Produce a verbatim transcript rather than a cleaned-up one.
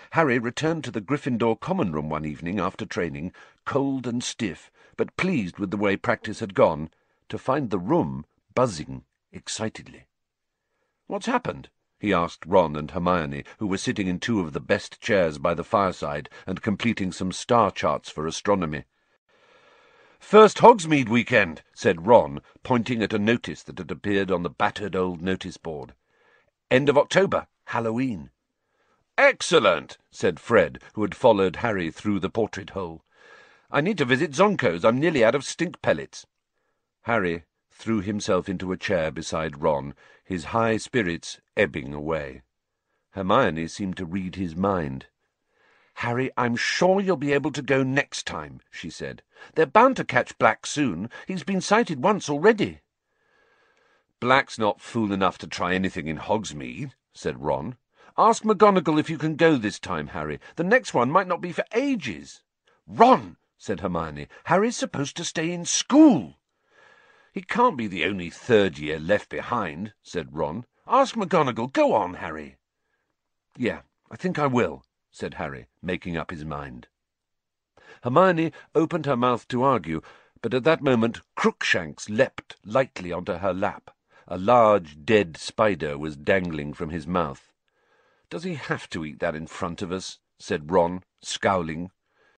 Harry returned to the Gryffindor common room one evening after training, cold and stiff, but pleased with the way practice had gone, to find the room buzzing excitedly. "What's happened?" he asked Ron and Hermione, who were sitting in two of the best chairs by the fireside and completing some star charts for astronomy. "First Hogsmeade weekend," said Ron, pointing at a notice that had appeared on the battered old notice board. "End of October, Halloween." "Excellent," said Fred, who had followed Harry through the portrait hole. "I need to visit Zonko's. I'm nearly out of stink pellets." Harry threw himself into a chair beside Ron, his high spirits ebbing away. Hermione seemed to read his mind. "Harry, I'm sure you'll be able to go next time," she said. "They're bound to catch Black soon. He's been sighted once already." "Black's not fool enough to try anything in Hogsmeade," said Ron. "Ask McGonagall if you can go this time, Harry. The next one might not be for ages." "Ron," said Hermione, "Harry's supposed to stay in school." "He can't be the only third year left behind," said Ron. "Ask McGonagall. Go on, Harry." "Yeah, I think I will," said Harry, making up his mind. Hermione opened her mouth to argue, but at that moment Crookshanks leapt lightly onto her lap. A large dead spider was dangling from his mouth. "Does he have to eat that in front of us?" said Ron, scowling.